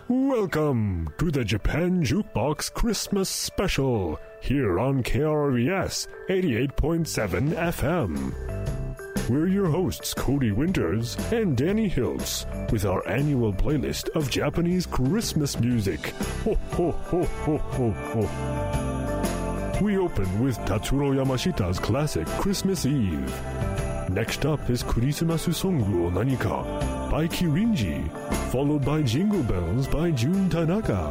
Welcome to the Japan Jukebox Christmas Special here on KRVS 88.7 FM. We're your hosts, Cody Winters and Danny Hiltz, with our annual playlist of Japanese Christmas music. Ho, ho, ho, ho, ho, ho. We open with Tatsuro Yamashita's classic Christmas Eve. Next up is Kurisumasu Songu o Nanika by Kirinji, followed by Jingle Bells by Jun Tanaka.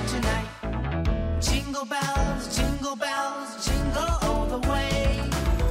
Jingle bells, jingle all the way.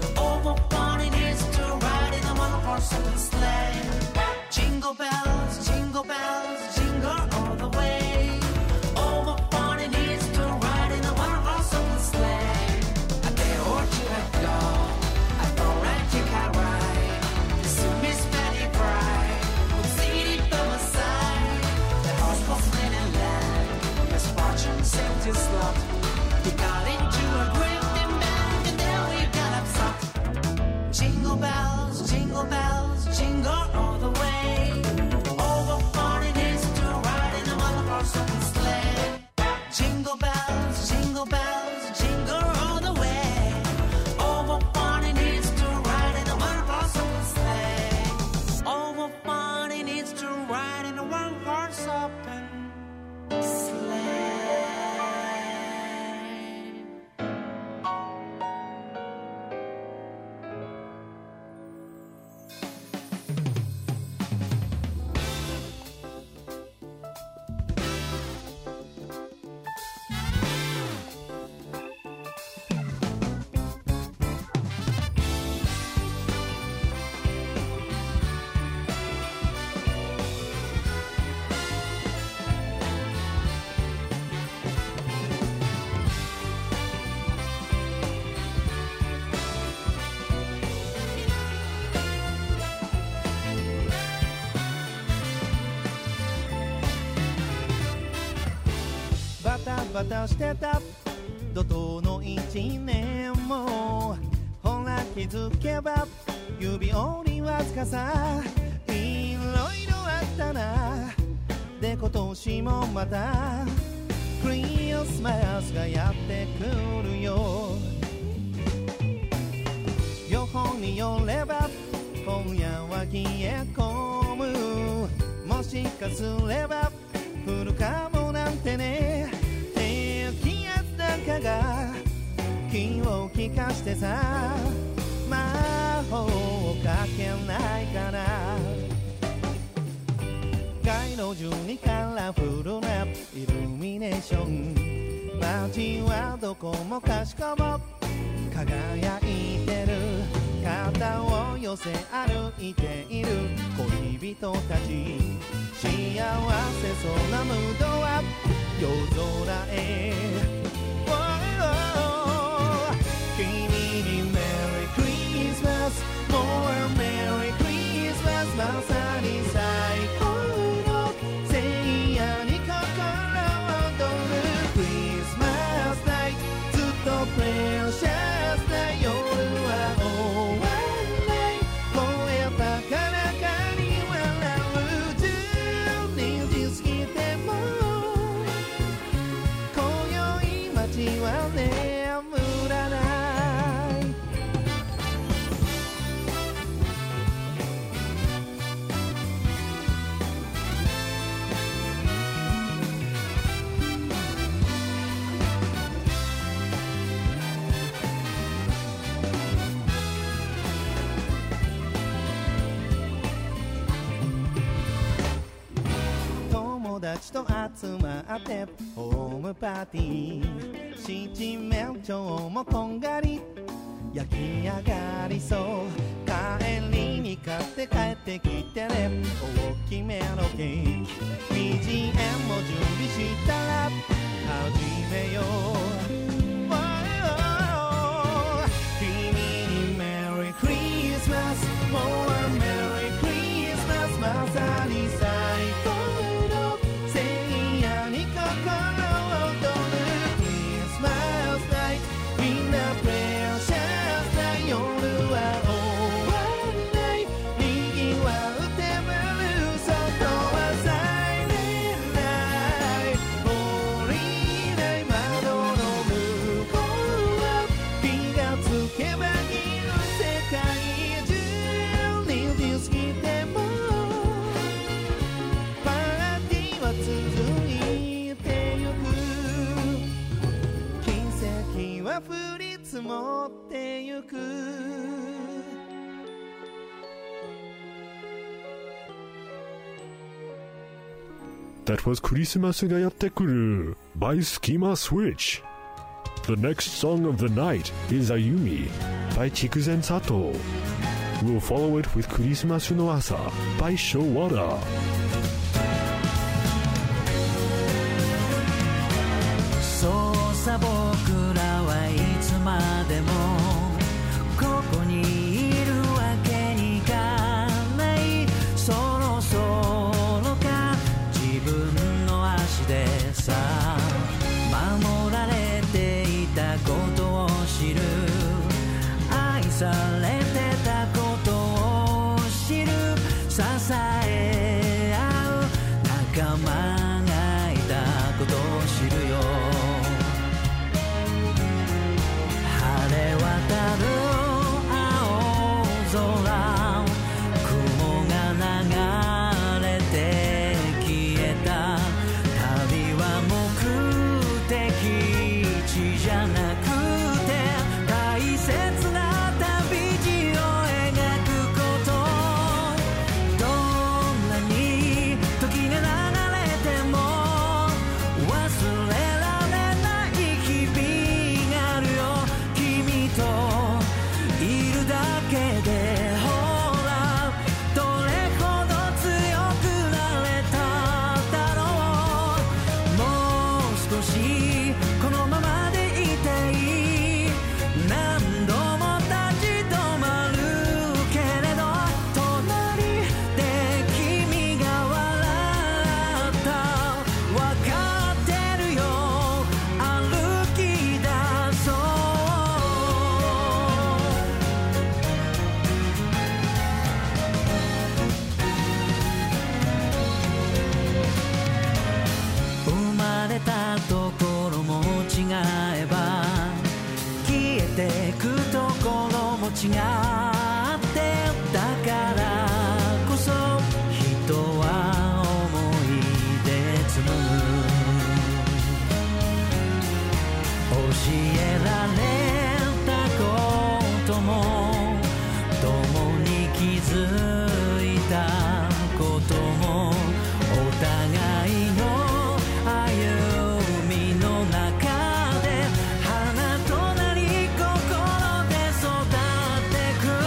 バタしてた怒涛の一年もほら気づけば指折りわずかさいろいろあったなで今年もまたクリスマスがやってくるよ予報によれば今夜は冷え込むもしかすれば降るかもなんてね低気圧なんかが気を利かしてさ魔法をかけないかな街路樹にカラフルなイルミネーション街はどこもかしこも輝いてる肩を寄せ歩いている恋人たち幸せそうなムードは夜空へ、君にメリークリスマス More Merry Christmas まさに最高の聖夜に心躍るクリスマスナイトずっとプレシャスな夜は終わらない燃え高らかに笑う12時過ぎても今宵街は眠らない友達と集まってホームパーティー七面鳥もこんがり焼き上がりそう帰りに買って帰ってきてね大きめのケーキ BGM も準備したら始めよう君にメリークリスマス More Merry Christmas まさに最高の聖夜に心躍るクリスマスナイトみんなプレシャスな夜は終わらないにぎわうテーブル外はサイレンライト降りない窓の向こうは気がつけばいる世界中2時過ぎてもパーティーは続いてゆく奇跡は降り積もってゆく That was クリスマスがやってくる by Schema Switch. The next song of the night is Ayumi by Chikuzen Sato. We'll follow it with クリスマスの朝 by Showada. そうさ僕らはいつまでもここにいるわけにいかないそろそろか自分の足でさ守られていたことを知る愛されてたことを知る支え合う仲間がいたことを知るよ晴れ渡る青空雲が流れて消えた旅は目的地じゃなくて大切な旅路を描くことどんなに時が流れて違ってだからこそ人は思い出紡ぐ教えられたことも共に気づいたこともお互いの歩みの中で花となり心で育ってく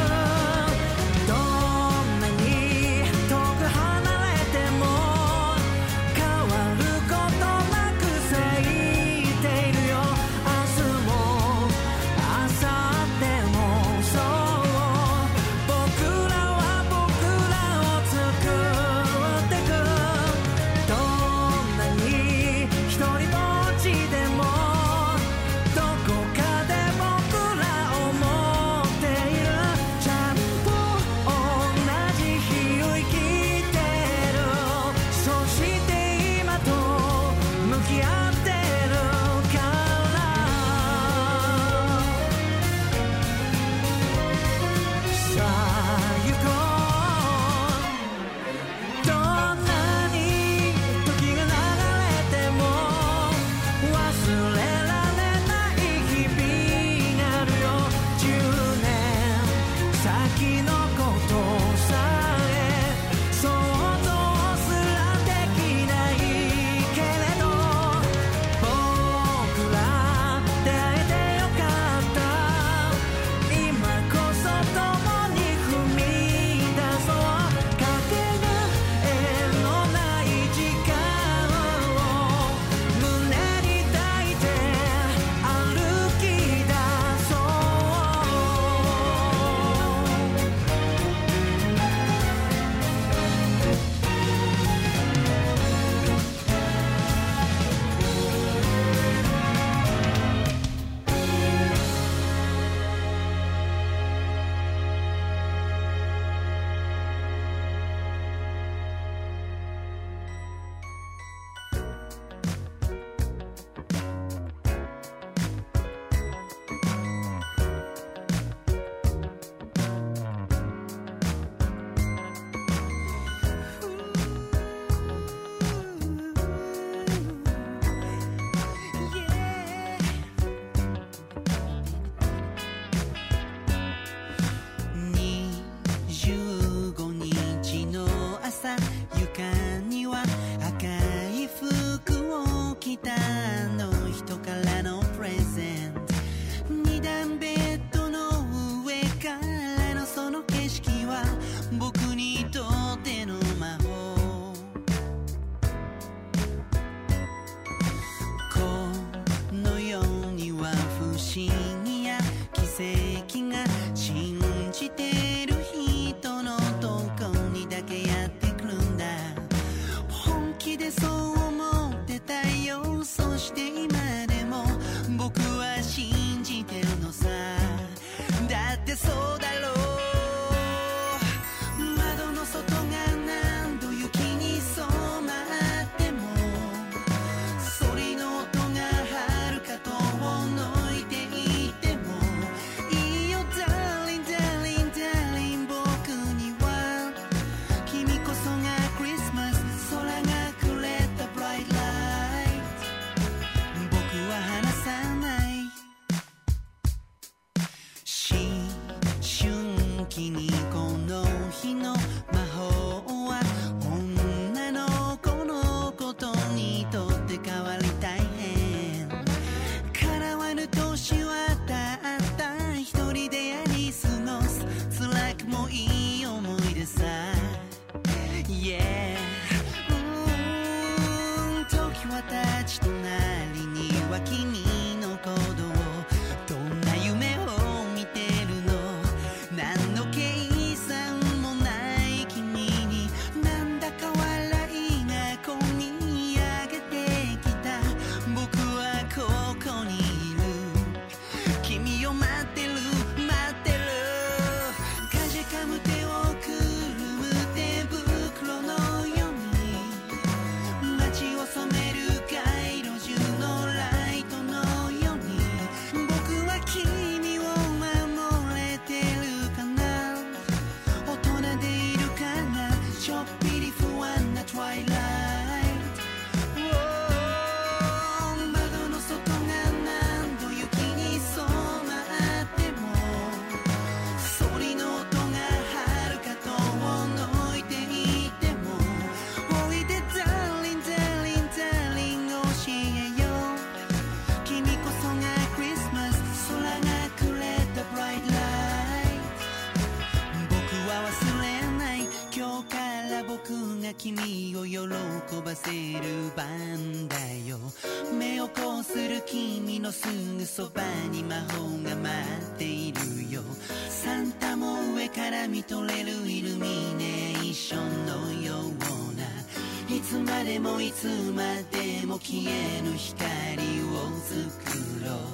が君を喜ばせる番だよ。目をこする君のすぐそばに魔法が待っているよ。サンタも上から見とれるイルミネーションのような、いつまでもいつまでも消えぬ光を作ろう。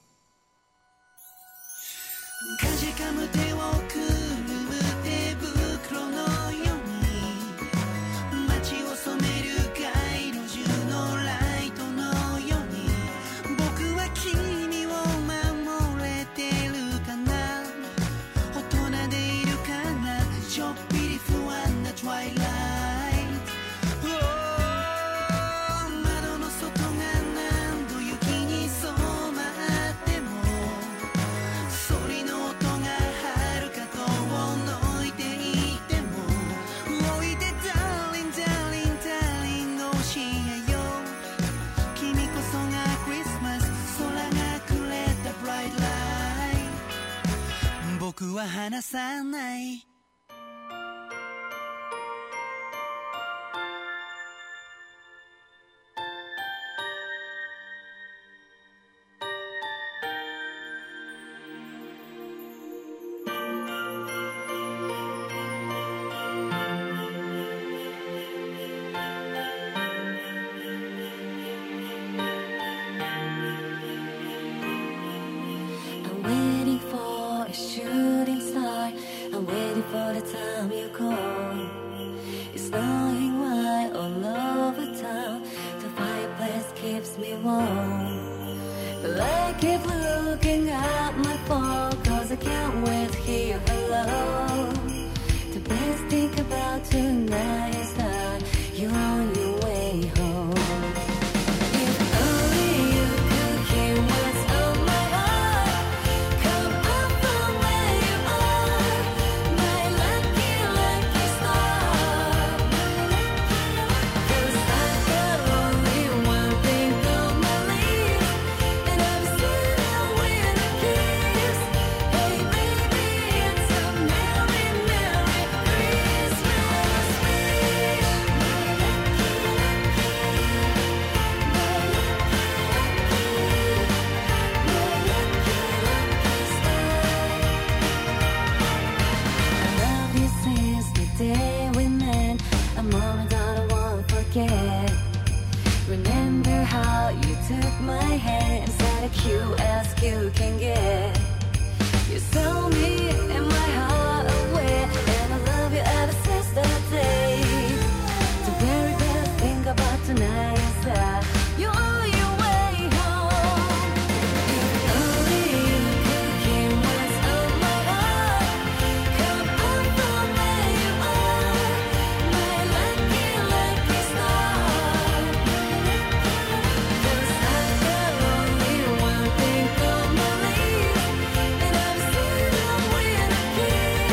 かじかむ手をくるむ手袋のように、街を染める街路樹のライトのように、僕は君を守れてるかな、大人でいるかな、ちょっぴり不安なトワイライト。窓の外が何度雪に染まっても、ソリの音が遥か遠のいていても、おいでダーリンダーリンダーリン教えよう。君こそがクリスマス、空がくれたブライトライト。僕は離さない。 Think of my leaves, and I've seen them when I kiss.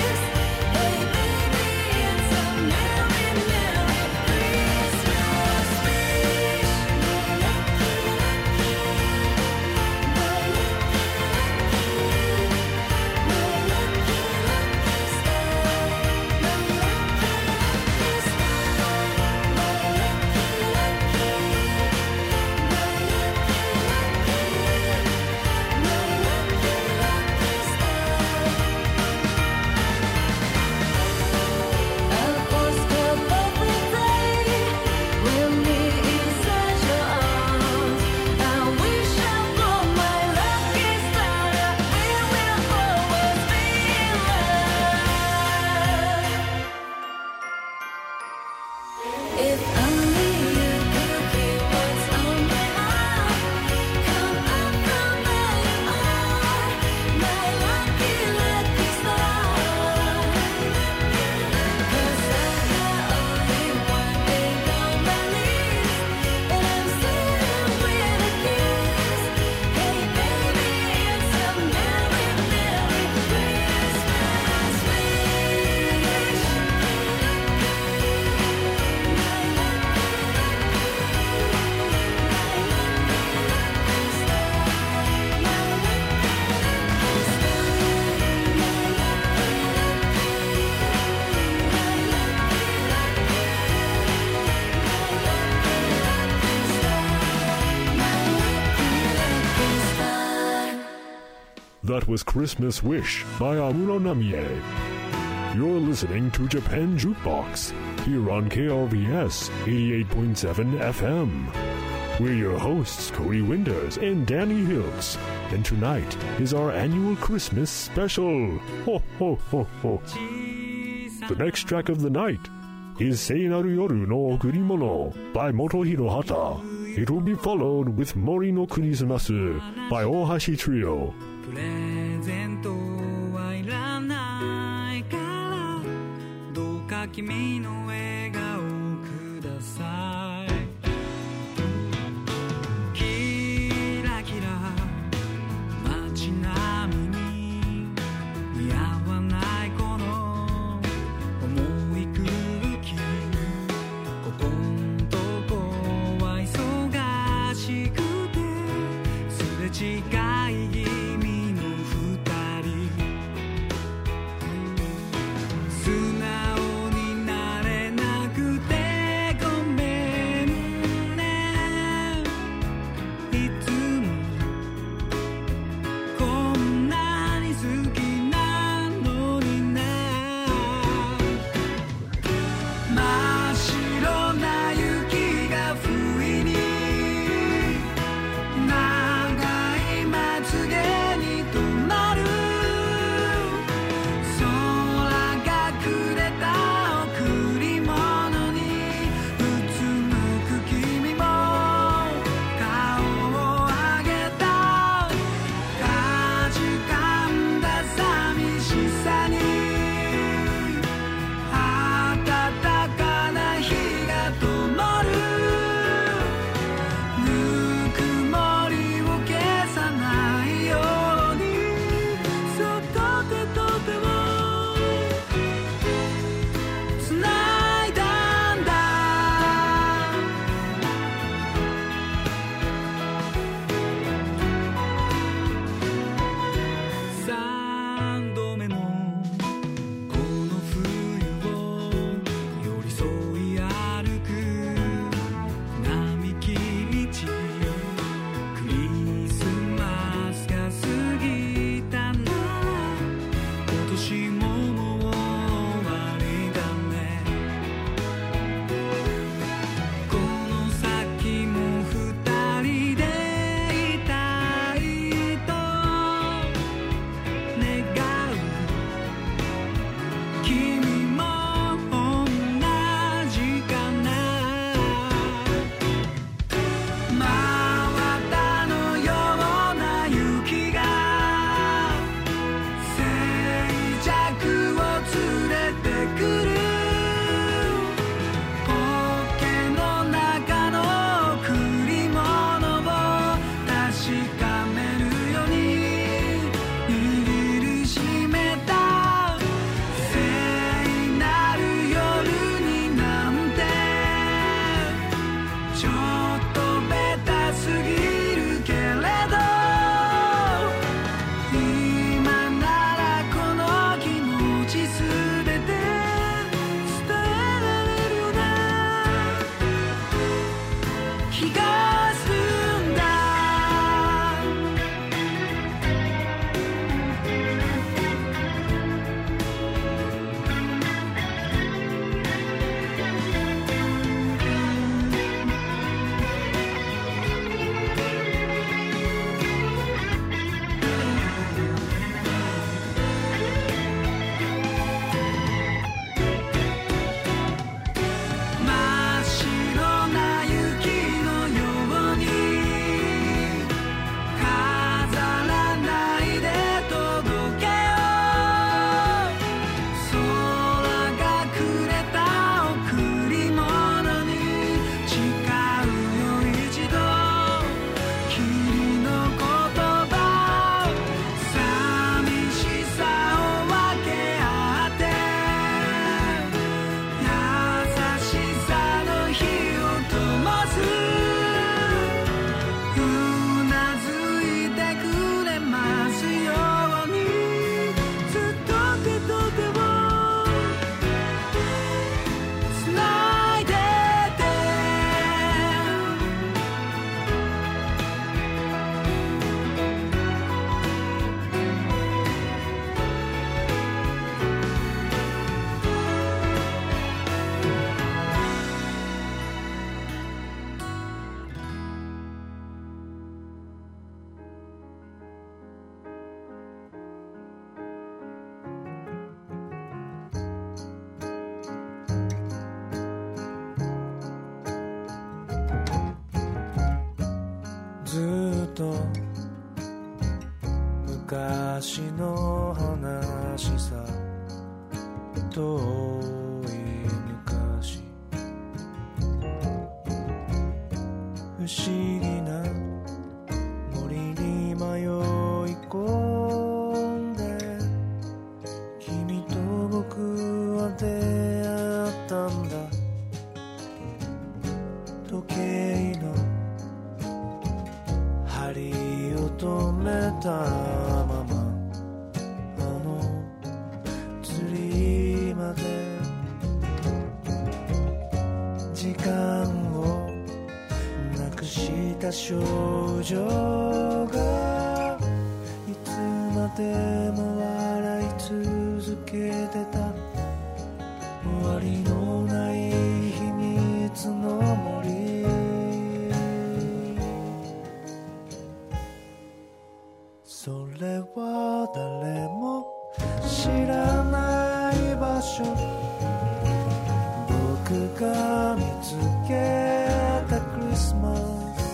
that was Christmas Wish by Amuro Namie. You're listening to Japan Jukebox here on KRVS 88.7 FM. We're your hosts, Cody Winters and Danny Hills, and tonight is our annual Christmas special. Ho, ho, ho, ho. The next track of the night is Seinaru Yoru no Okurimono by Motohiro Hata. It will be followed with Mori no Kurisumasu by Ohashi Trio. プレゼントはいらないからどうか君の笑顔をくださいキラキラ街並みに似合わないこの重い空気ここんとこは忙しくてすれ違い気味素直になれなくてごめん昔の話さ遠い昔不思議な森に迷い込んで君と僕は出会ったんだ時計の針を止めたままあの釣りまで時間をなくした少女がいつまでも笑い続けてた終わりのない秘密の森それは誰も知らない場所僕が見つけたクリスマス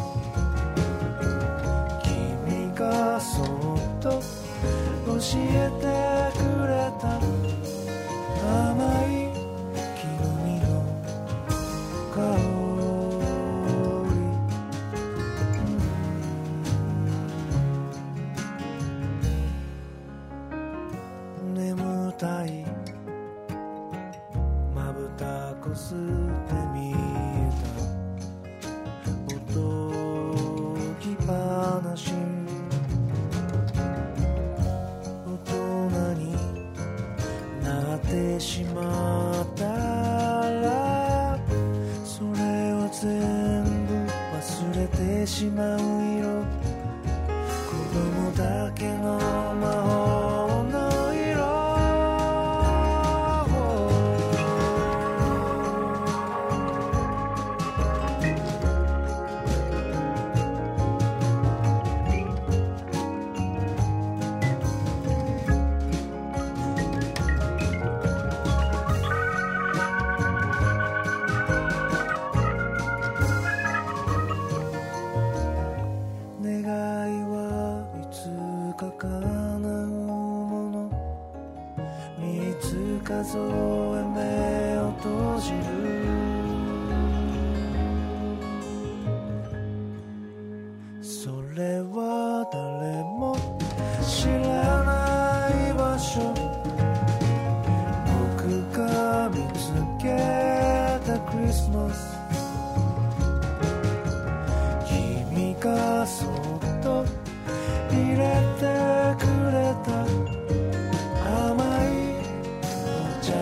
君がそっと教えてくれた甘い君の香り眠たいまぶたこすってみたおとぎ話大人になってしまったらそれは全部忘れてしまう色子供だけの魔法の色願いはいつか叶うもの3つ数え目を閉じるそれは誰も知らない場所僕が見つけたクリスマス君がそっと入れてくれた甘いお茶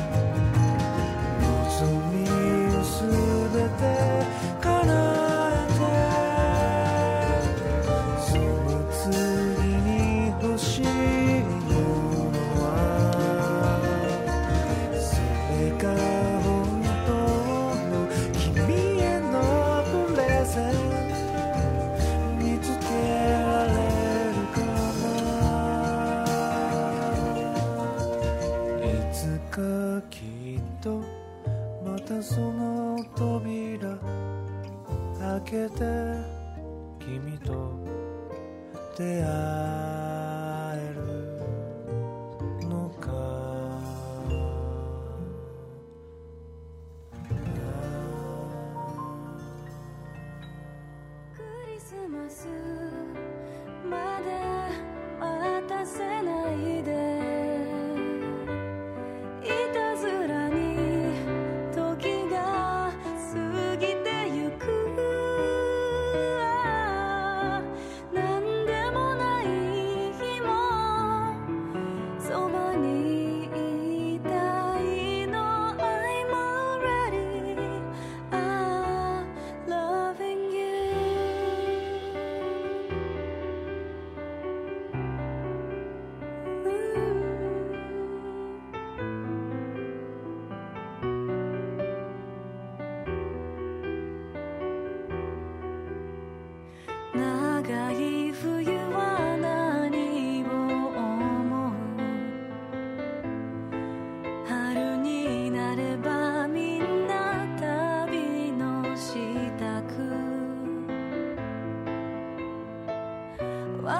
望みをすべて叶えてその次に欲しいものはそれが本当の君へのプレゼント見つけられるかないつかきっとまたその扉開けて君と出会えるのかクリスマスまで待たせないでいたずらに時が過ぎてゆくなんでもない日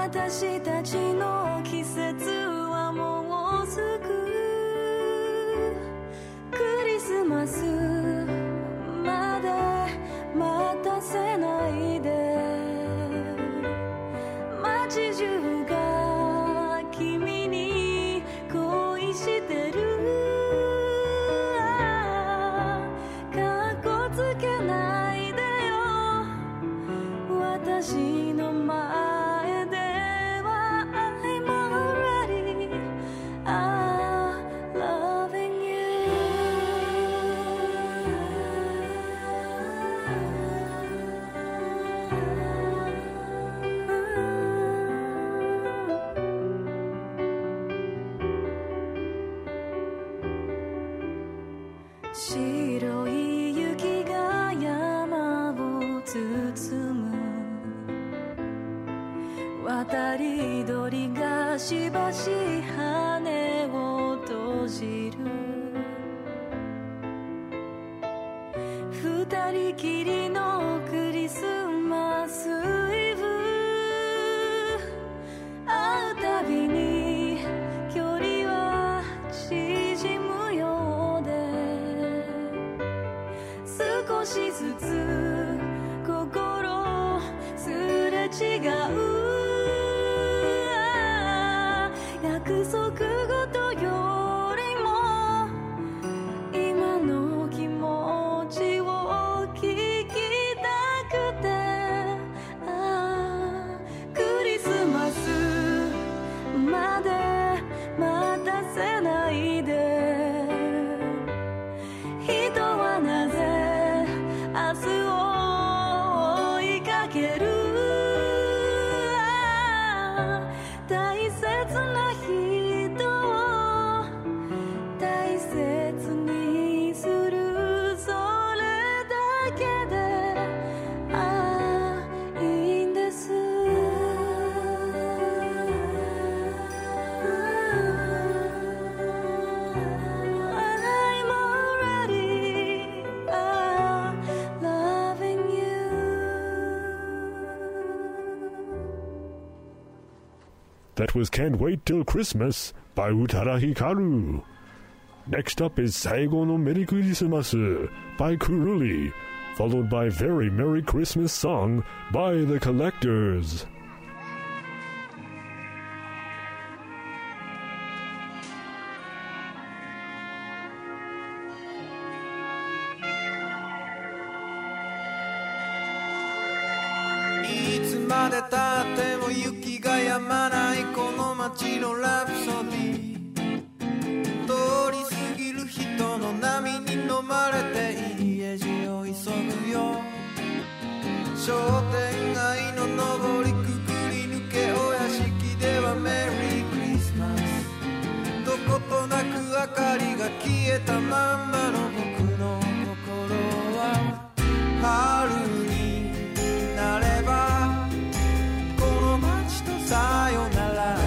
私たちの季節はもうすぐクリスマスまで待たせないで街中が君に恋してるかっこつけないでよ私の前では I'm already loving you白い雪が山を包む渡り鳥がしばし羽を閉じる二人きりのクリスマスイブ会うたびに距離は縮むようで少しずつ心すれ違う約束事よりも今の気持ちを聞きたくてクリスマスまで待たせないで人はなぜ明日を追いかける大切な人を大切にするそれだけでいいんですI'm already loving you That was Can't Wait Till Christmas by Utara Hikaru. Next up is Saigo no Merry Christmas by Kuruli, followed by Very Merry Christmas Song by The Collectors. いつまでたっても雪が止まないこの街のラプソディ通り過ぎる人の波に飲まれて家路を急ぐよ商店街の上りくぐり抜けお屋敷ではメリークリスマスどことなく明かりが消えたまんまの僕の心は春になればこの街とさよなら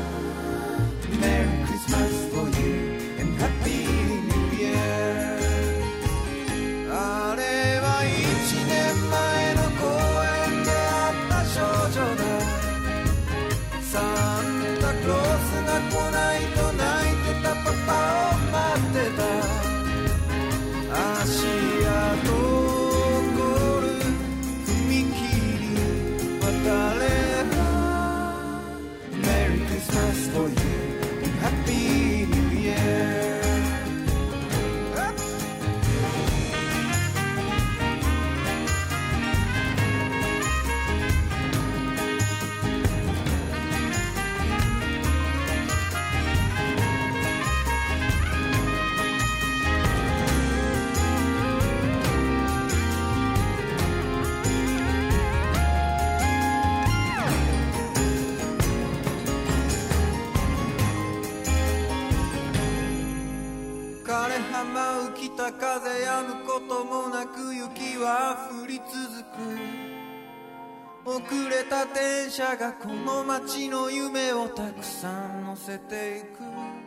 Merry Christmas for you and Happy New Year あれは1年前の公園で会った少女だサンタクロースが来ないと泣いてたパパを待ってた足跡Merry Christmas for you and Happy New Year 舞う北風止むこともなく雪は降り続く遅れた電車がこの街の夢をたくさん乗せていく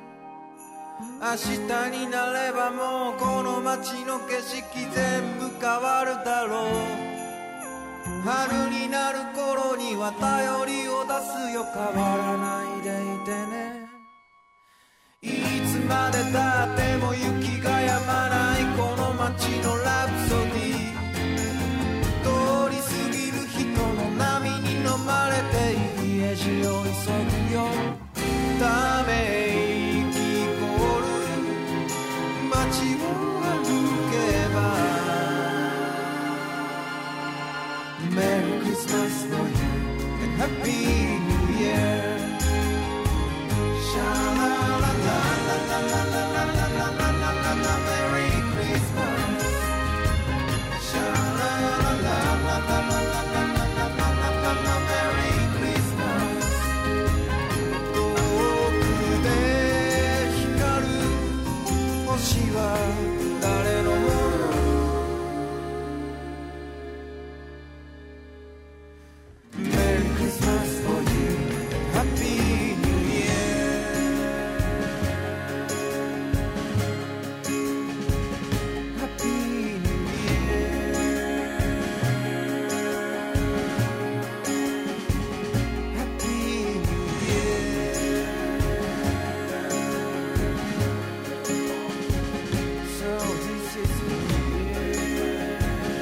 明日になればもうこの街の景色全部変わるだろう春になる頃には頼りを出すよ、変わらないでいてね。いつまでたっても雪が止まないこの街のラプソディ、通り過ぎる人の波に飲まれて家路を急ぐよ、ため息凍る街を歩けば。Merry Christmas for you and Happy New Year. Sha-la-la-la-la-la-la-la-la-la-la-la-la, Merry Christmas. Sha-la-la-la-la-la-la-la-la-la-la-la, Merry Christmas. 遠くで光る星は誰のもの？Merry Christmas for you, Happy New Year. Happy New Year. Happy New Year. So this is New Year.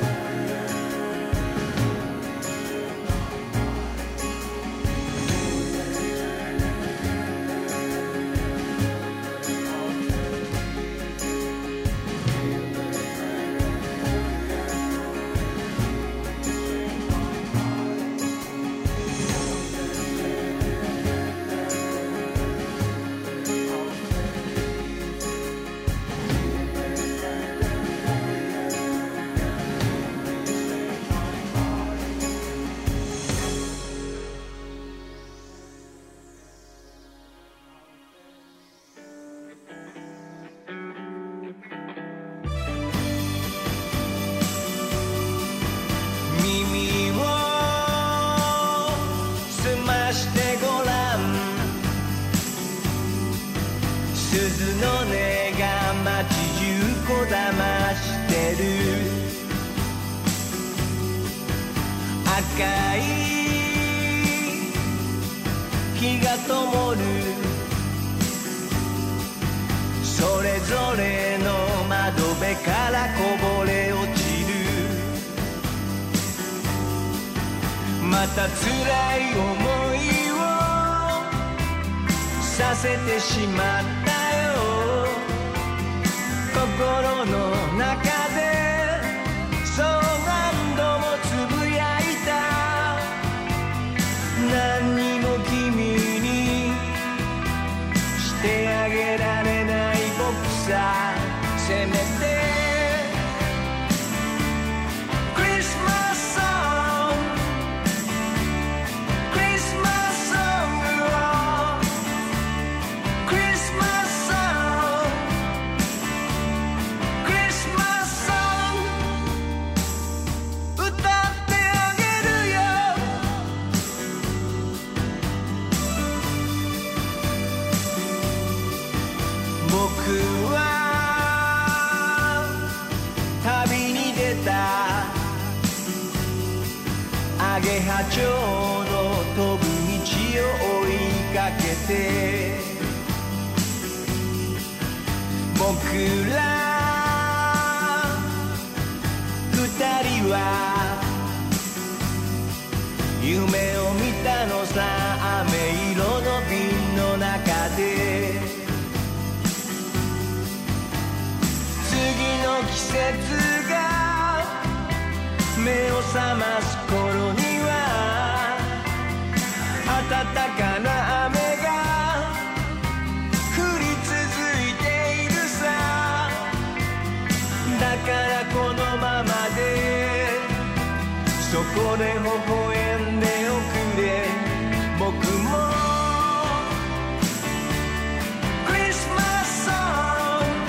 耳を澄ましてごらん、鈴の音が街中こだましてる、赤い火が灯る、それぞれの窓辺からこぼれ落ちる、また辛い思いをさせてしまったよ、心の中でそう何度もつぶやいた、何にも君にしてあげられない僕さ、せめてクリスマスソング、クリスマスソングを、クリスマスソング、クリスマスソング歌ってあげるよ。僕は旅に出た、アゲハチョウの飛ぶ道を追いかけて、僕ら二人は夢を見たのさ、飴色の瓶の中で、次の季節が目を覚ます頃には暖かな雨が降り続いているさ、だからこのままでそこで微笑んでおくれ、僕もクリスマスソング、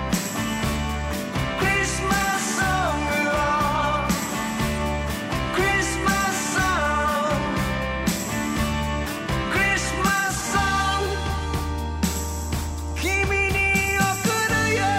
クリスマスソングを、クリスマスソング、クリスマスソング君に送るよ。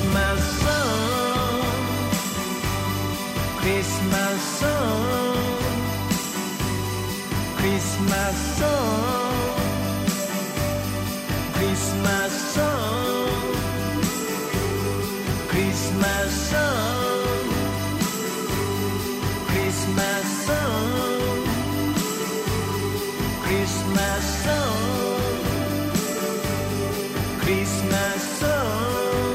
Christmas song Christmas song Christmas song Christmas song Christmas song Christmas song Christmas song Christmas song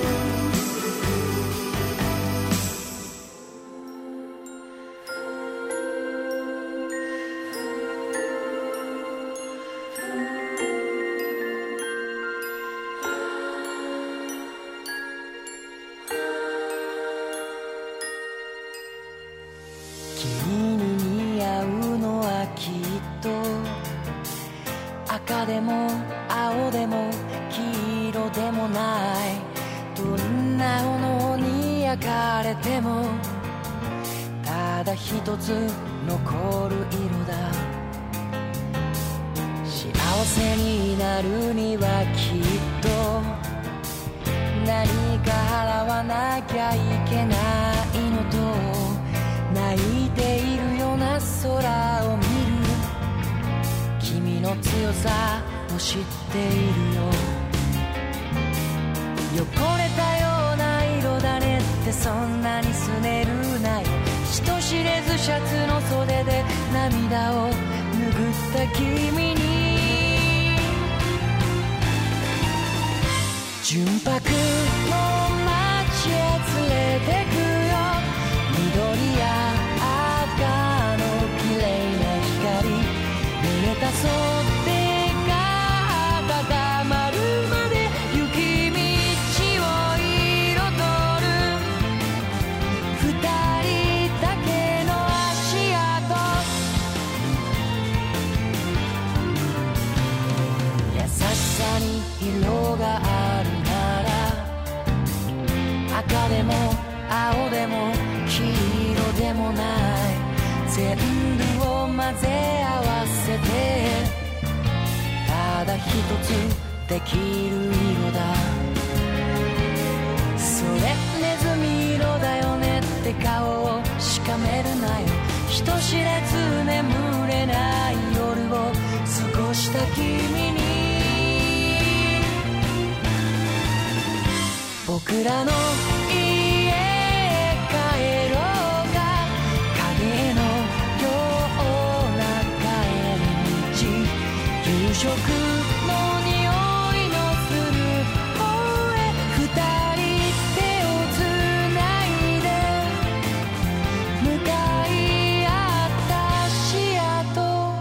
君に似合うのはきっと赤でも青でも黄色でもないどんな炎に焼かれてもただ一つ残る色だ幸せになるにはきっと何か払わなきゃいけないのと泣いているような空を見る君の強さを知っているよ汚れたような色だねってそんなにすねるなよ人知れずシャツの袖で涙を拭った君に純白の街へ連れてくよ緑や赤の綺麗な光胸たそってが温まるまで雪道を彩る二人だけの足跡優しさに色があるなら赤でも青でも黄色でもない全部を混ぜ合わせてただ一つできる色だそれネズミ色だよねって顔をしかめるなよ人知れず眠れない夜を過ごした君に僕らの家へ帰ろうか影のような帰り道夕食の匂いのする方へ二人手をつないで向かい合った足跡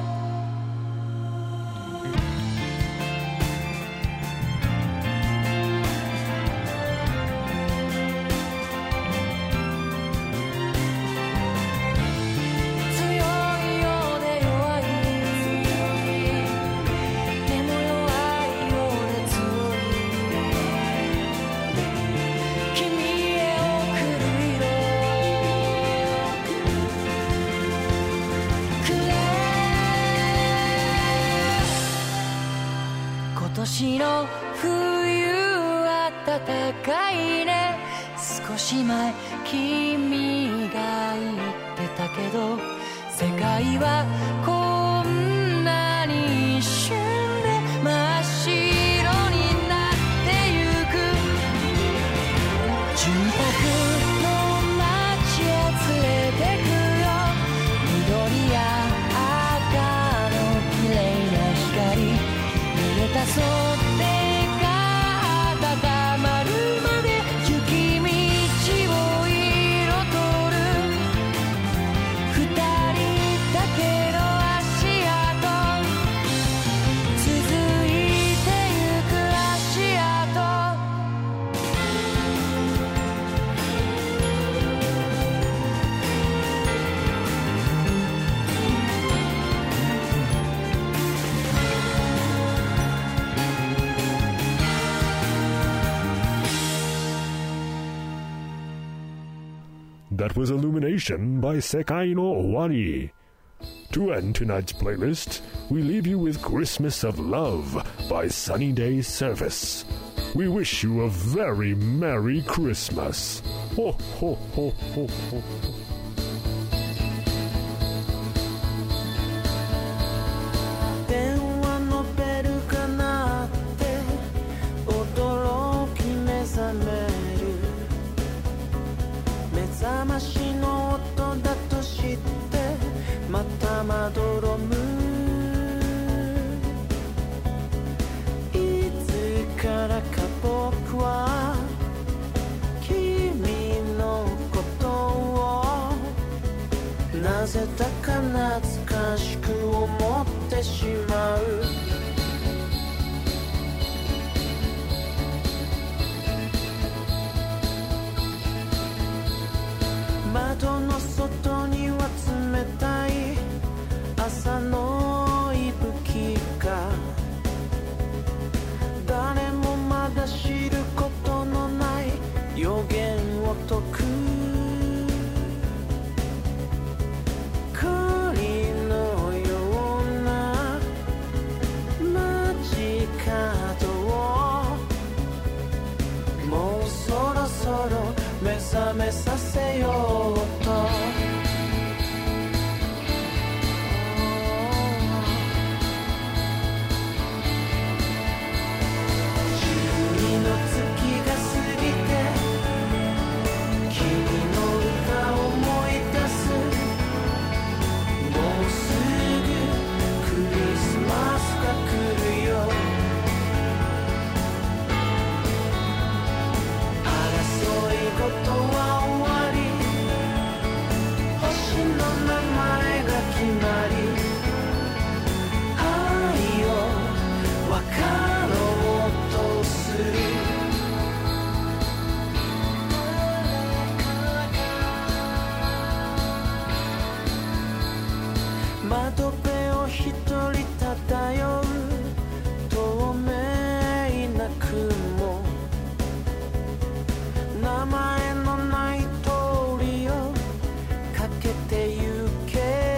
今年の冬暖かいね少し前君が言ってたけど世界はこんなに一瞬で真っ白になってゆく純白の街へ連れてくよ緑や赤の綺麗な光濡れた袖が温まるまで雪道を彩る二人だけの足跡続いてゆく足跡 That was Illumination by Sekai no Owari. To end tonight's playlist, we leave you with Christmas of Love by Sunny Day Service. we wish you a very Merry Christmas. Ho, ho, ho, ho, ho. 電話のベルが鳴って驚き目覚める目覚ましの音だと知ってまたまどろむいつからか僕は君のことをなぜだか懐かしく思ってしまう窓の外には冷たい朝の息吹が誰もまだ知ることのない予言を解く氷のような街角をもうそろそろ目覚めさせようと12の月が過ぎて君の歌を思い出すもうすぐクリスマスが来るよ争い事は終わり星の名前が決まり愛を分かろうとする窓辺を一人漂う透明な雲名前のない通りをかけてゆけ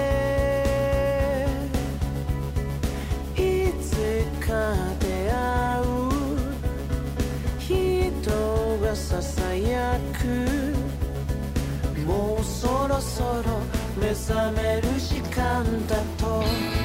いつか出会う人がささやくもうそろそろ目覚める時間だと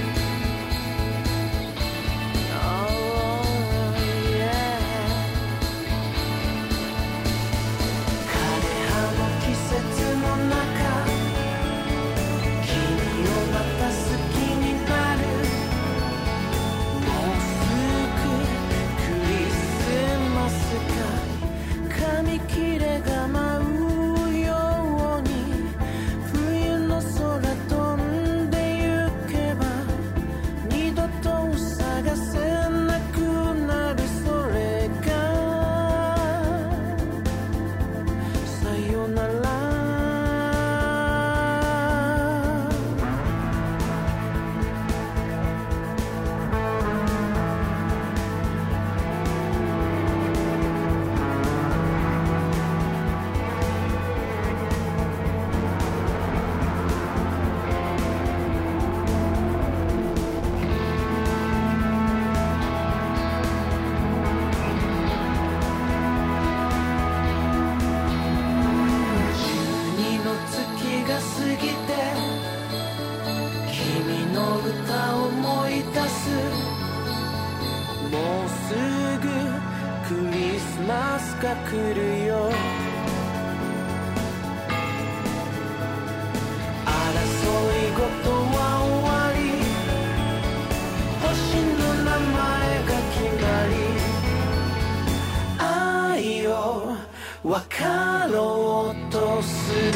が来るよ争い事は終わり星の名前が決まり愛を分かろうとする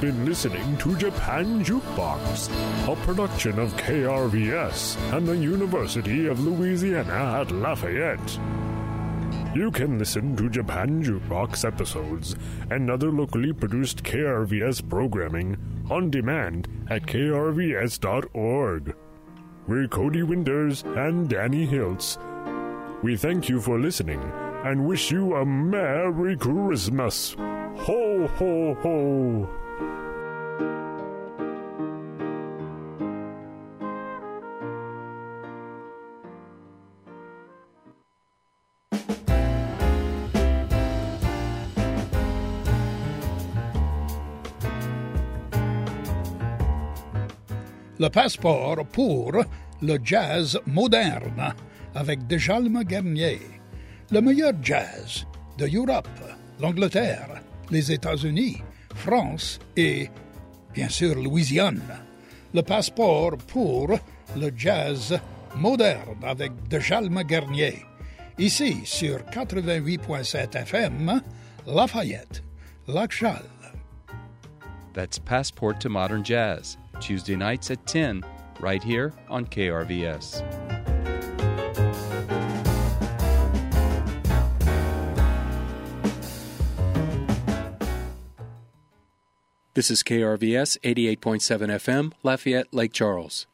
been listening to Japan Jukebox, a production of KRVS and the University of Louisiana at Lafayette. You can listen to Japan Jukebox episodes and other locally produced KRVS programming on demand at krvs.org. We're Cody Winters and Danny Hiltz. We thank you for listening and wish you a Merry Christmas. Ho, ho, ho. Le passeport pour le jazz moderne avec Djalma Garnier. Le meilleur jazz de l'Europe, l'Angleterre, les États-Unis, France et, bien sûr, Louisiane. Le passeport pour le jazz moderne avec Djalma Garnier. Ici, sur 88.7 FM, Lafayette, Lac-Charles. That's Passport to Modern Jazz, Tuesday nights at 10, right here on KRVS. This is KRVS 88.7 FM, Lafayette, Lake Charles.